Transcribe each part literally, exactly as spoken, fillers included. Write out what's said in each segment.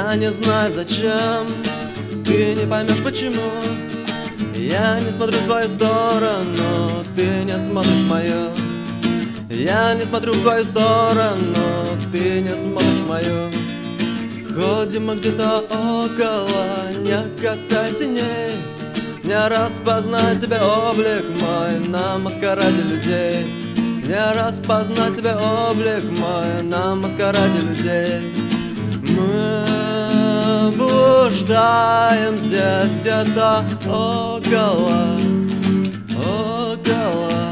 Я не знаю зачем, ты не поймешь почему. Я не смотрю в твою сторону, ты не смотришь в мою. Я не смотрю в твою сторону, ты не смотришь в мою. Ходим мы где-то около, не касаясь теней. Не распознать тебя облик мой на маскараде людей. Не распознать тебя облик мой на маскараде людей. Мы блуждаем здесь где-то около, около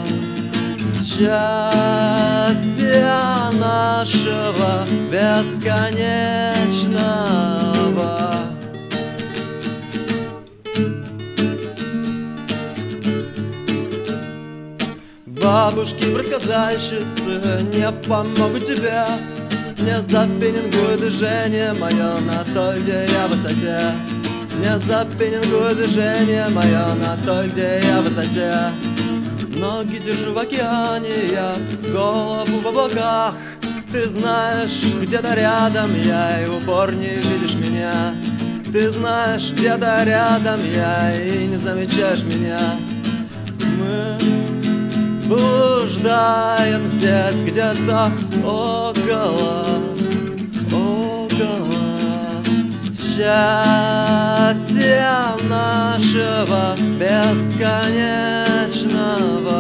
счастья нашего бесконечного. Бабушки-предсказальщицы не помогут тебе, не запенингуй движение мое на той, где я в высоте. Не запенингуй движение мое на той, где я в высоте. Ноги держу в океане, я голову в облаках. Ты знаешь, где-то рядом я, и в упор не видишь меня. Ты знаешь, где-то рядом я, и не замечаешь меня. Мы блуждаем здесь где-то около, около счастья нашего бесконечного.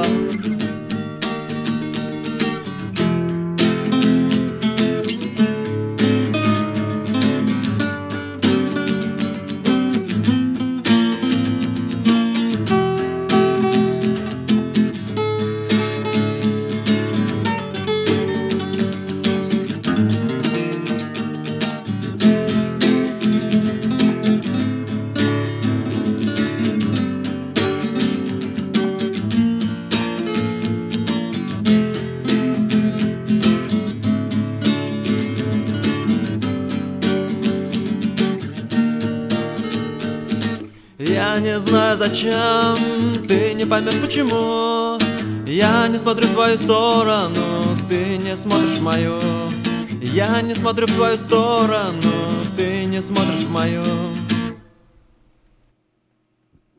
Я не знаю зачем, ты не поймешь почему. Я не смотрю в твою сторону, ты не смотришь в мою. Я не смотрю в твою сторону, ты не смотришь в мою.